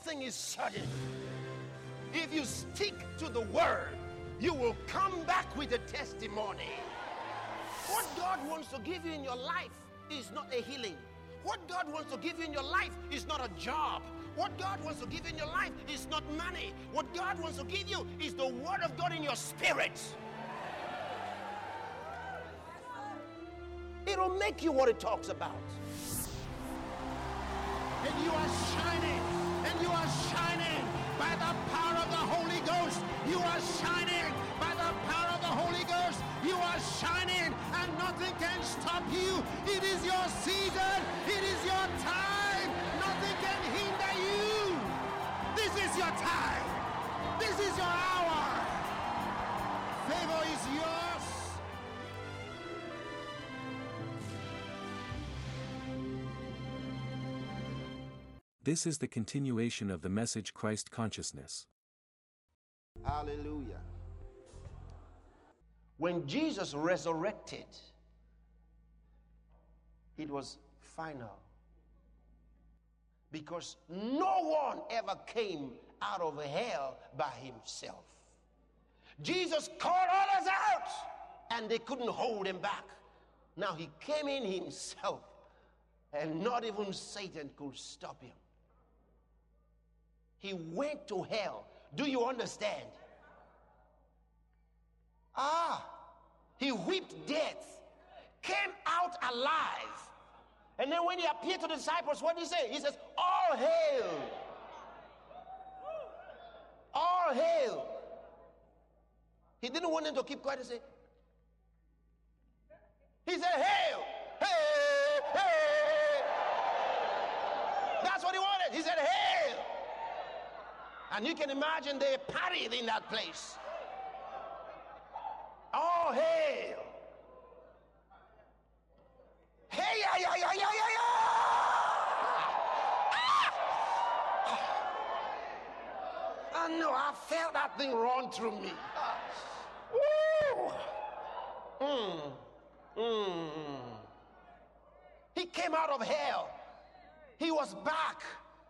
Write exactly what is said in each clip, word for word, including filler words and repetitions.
thing is certain. If you stick to the word, you will come back with a testimony. What God wants to give you in your life is not a healing. What God wants to give you in your life is not a job. What God wants to give you in your life is not money. What God wants to give you is the word of God in your spirit. It'll make you what it talks about. And you are shining, and you are shining by the power of the Holy Ghost. You are shining by the power of the Holy Ghost. You are shining, and nothing can stop you. It is your season. It is your time. Nothing can hinder you. This is your time. This is your hour. Favor is yours. This is the continuation of the message Christ Consciousness. Hallelujah. When Jesus resurrected, it was final. Because no one ever came out of hell by himself. Jesus called others out, and they couldn't hold him back. Now he came in himself, and not even Satan could stop him. He went to hell. Do you understand? Ah, he whipped death, came out alive. And then when he appeared to the disciples, what did he say? He says, all hail. All hail. He didn't want them to keep quiet and say. He said, hail. Hey, hey. That's what he wanted. He said, hail. And you can imagine they partied in that place. All hail. Hey, yeah, yeah, yeah, yeah, yeah, yeah. Ah! I know, I felt that thing run through me. Woo! Mm. Mm. He came out of hell. He was back.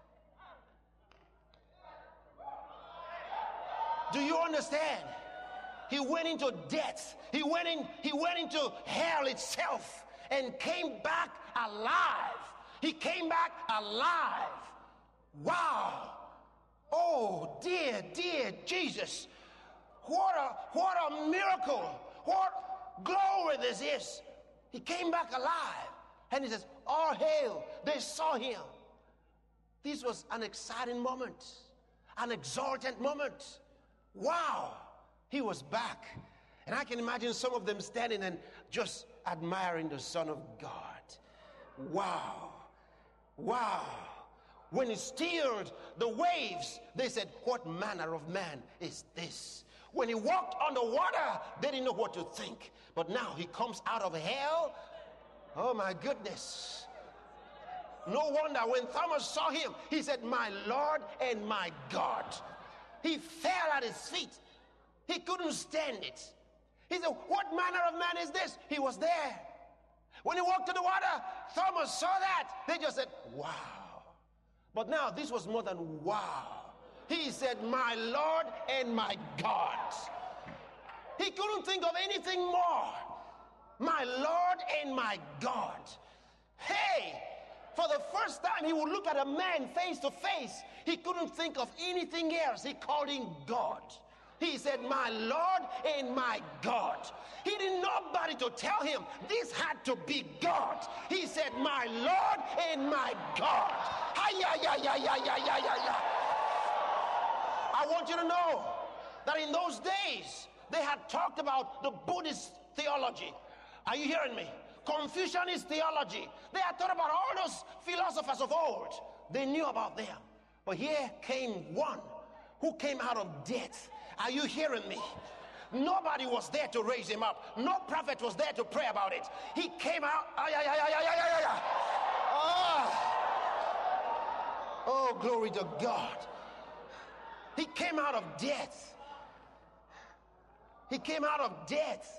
Do you understand? He went into death. He went in, he went into hell itself and came back alive. He came back alive. Wow. Oh, dear, dear Jesus. What a what a miracle. What glory this is. He came back alive. And he says, all hail. They saw him. This was an exciting moment. An exultant moment. Wow, he was back. And I can imagine some of them standing and just admiring the Son of God. Wow, wow. When he stilled the waves, they said, what manner of man is this? When he walked on the water, they didn't know what to think. But now he comes out of hell. Oh my goodness. No wonder when Thomas saw him, he said, my Lord and my God. He fell at his feet. He couldn't stand it. He said, what manner of man is this? He was there. When he walked to the water, Thomas saw that. They just said, wow. But now this was more than wow. He said, my Lord and my God. He couldn't think of anything more. My Lord and my God. Hey! For the first time, he would look at a man face to face. He couldn't think of anything else. He called him God. He said, my Lord and my God. He didn't nobody to tell him this had to be God. He said, my Lord and my God. Hi-ya, ya, ya, ya, ya, ya, ya, ya. I want you to know that in those days, they had talked about the Buddhist theology. Are you hearing me? Confucianist theology. They had thought about all those philosophers of old. They knew about them. But here came one who came out of death. Are you hearing me? Nobody was there to raise him up. No prophet was there to pray about it. He came out. Ay, ay, ay, ay, ay, ay, ay, ay. Oh. Oh, glory to God. He came out of death. He came out of death.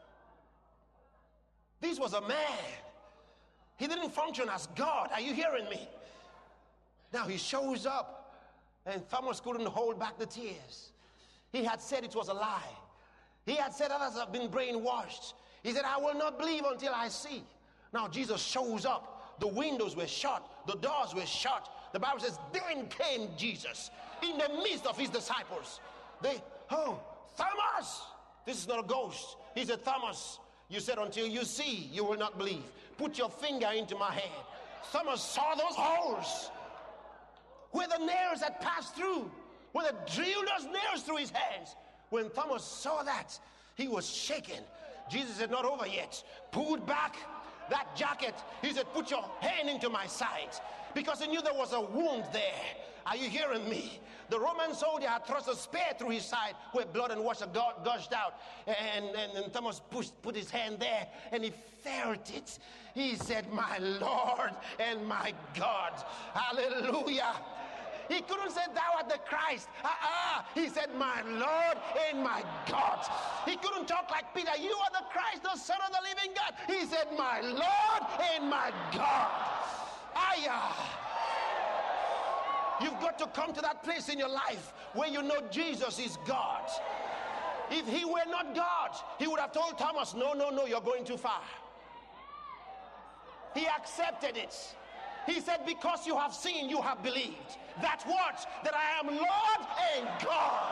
This was a man. He didn't function as God. Are you hearing me? Now he shows up And Thomas couldn't hold back the tears. He had said it was a lie. He had said others have been brainwashed. He said, I will not believe until I see. Now Jesus shows up. The windows were shut. The doors were shut. The Bible says, then came Jesus in the midst of his disciples. They, oh, Thomas, this is not a ghost. He said, Thomas, you said until you see, you will not believe. Put your finger into my hand. Thomas saw those holes where the nails had passed through, where they drilled those nails through his hands. When Thomas saw that, he was shaken. Jesus said, not over yet. Pulled back that jacket. He said, put your hand into my side. Because he knew there was a wound there. Are you hearing me? The Roman soldier had thrust a spear through his side where blood and water gushed out. And, and, and Thomas pushed, put his hand there and he felt it. He said, my Lord and my God. Hallelujah. He couldn't say, thou art the Christ. Uh-uh. He said, my Lord and my God. He couldn't talk like Peter. You are the Christ, the Son of the living God. He said, my Lord and my God. Aya. You've got to come to that place in your life where you know Jesus is God. If he were not God, he would have told Thomas, no, no, no, you're going too far. He accepted it. He said, because you have seen, you have believed. That what? That I am Lord and God.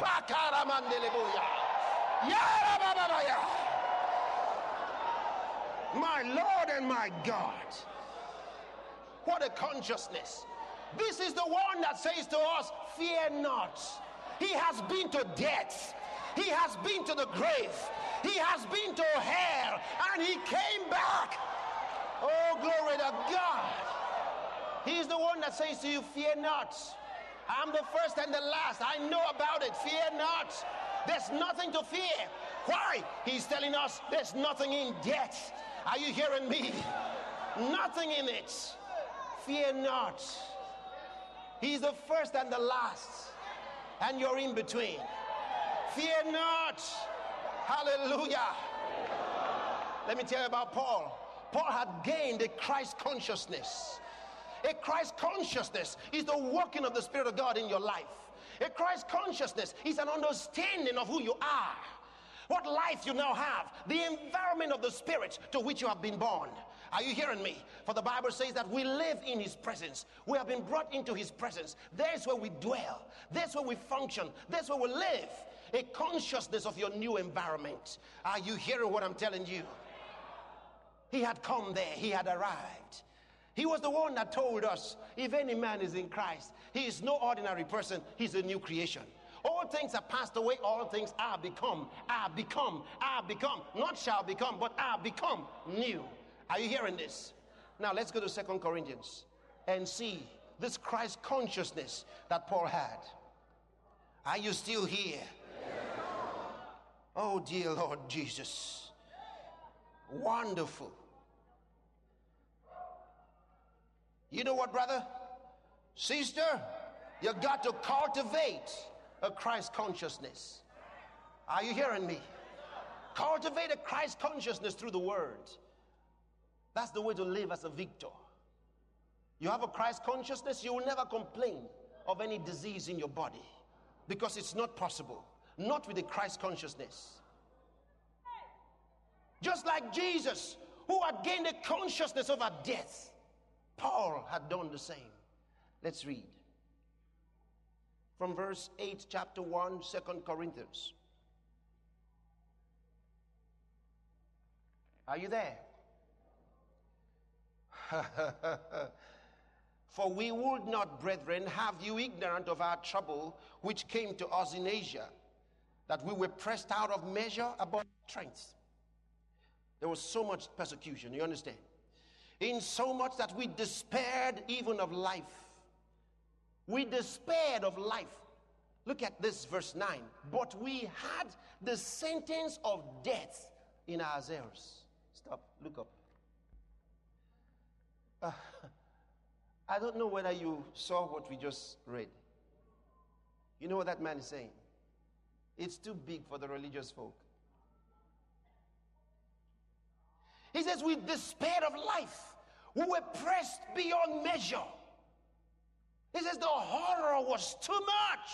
My Lord and my God. What a consciousness. This is the one that says to us, fear not. He has been to death. He has been to the grave. He has been to hell. And he came back. Oh, glory to God. He's the one that says to you, fear not. I'm the first and the last. I know about it. Fear not. There's nothing to fear. Why? He's telling us there's nothing in death. Are you hearing me? Nothing in it. Fear not. He's the first and the last. And you're in between. Fear not. Hallelujah. Let me tell you about Paul. Paul had gained a Christ consciousness. A Christ consciousness is the working of the Spirit of God in your life. A Christ consciousness is an understanding of who you are, what life you now have, the environment of the Spirit to which you have been born. Are you hearing me? For the Bible says that we live in his presence. We have been brought into his presence. There's where we dwell. There's where we function. There's where we live. A consciousness of your new environment. Are you hearing what I'm telling you? He had come there. He had arrived. He was the one that told us, if any man is in Christ, he is no ordinary person. He's a new creation. All things are passed away. All things are become, are become, are become. Not shall become, but are become new. Are you hearing this? Now let's go to Second Corinthians and see this Christ consciousness that Paul had. Are you still here? Oh, dear Lord Jesus. Wonderful. You know what, brother? Sister, you got to cultivate a Christ consciousness. Are you hearing me? Cultivate a Christ consciousness through the word. That's the way to live as a victor. You have a Christ consciousness, you will never complain of any disease in your body because it's not possible. Not with a Christ consciousness. Just like Jesus, who had gained a consciousness over death, Paul had done the same. Let's read. From verse eight, chapter one, Second Corinthians. Are you there? For we would not, brethren, have you ignorant of our trouble which came to us in Asia, that we were pressed out of measure above strength. There was so much persecution, you understand? In so much that we despaired even of life. We despaired of life. Look at this, verse nine. But we had the sentence of death in ourselves. Stop, look up. Uh, I don't know whether you saw what we just read. You know what that man is saying? It's too big for the religious folk. He says, we despaired of life. We were pressed beyond measure. He says the horror was too much.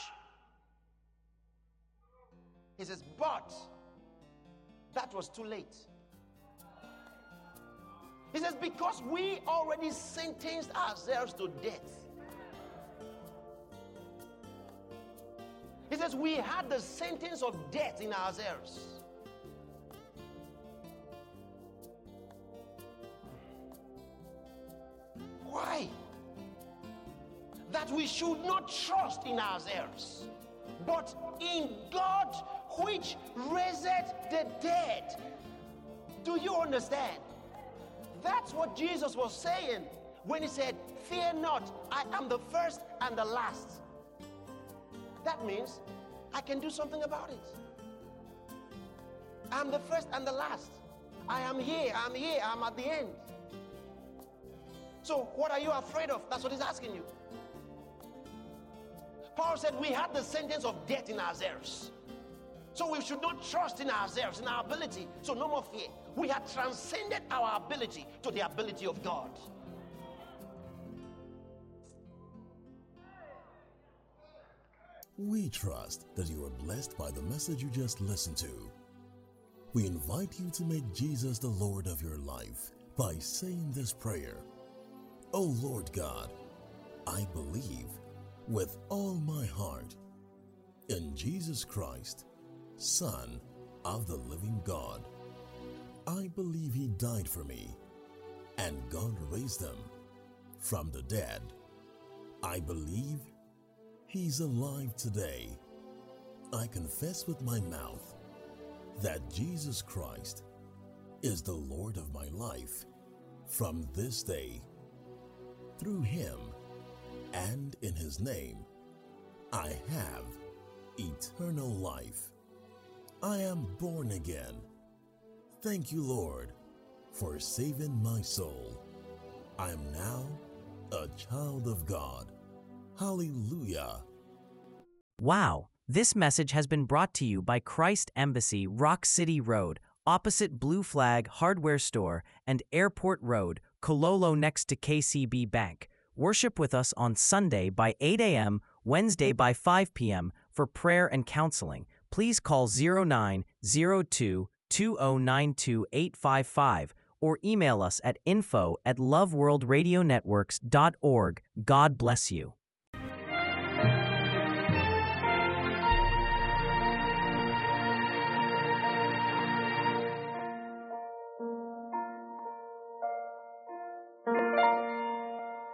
He says, but that was too late. He says, because we already sentenced ourselves to death. He says, we had the sentence of death in ourselves. Why? That we should not trust in ourselves, but in God which raiseth the dead. Do you understand? That's what Jesus was saying when he said, fear not, I am the first and the last. That means I can do something about it. I'm the first and the last. I am here, I'm here, I'm at the end. So what are you afraid of? That's what he's asking you. Paul said we had the sentence of death in ourselves. So we should not trust in ourselves, in our ability. So no more fear. We have transcended our ability to the ability of God. We trust that you are blessed by the message you just listened to. We invite you to make Jesus the Lord of your life by saying this prayer. Oh Lord God, I believe with all my heart in Jesus Christ, Son of the living God. I believe he died for me and God raised him from the dead. I believe he's alive today. I confess with my mouth that Jesus Christ is the Lord of my life from this day. Through him and in his name, I have eternal life. I am born again. Thank you, Lord, for saving my soul. I am now a child of God. Hallelujah. Wow, this message has been brought to you by Christ Embassy, Rock City Road, opposite Blue Flag Hardware Store and Airport Road, Kololo next to K C B Bank. Worship with us on Sunday by eight a.m., Wednesday by five p.m. for prayer and counseling. Please call zero nine zero two, two zero nine two, eight five five or email us at info at loveworldradionetworks dot org. God bless you.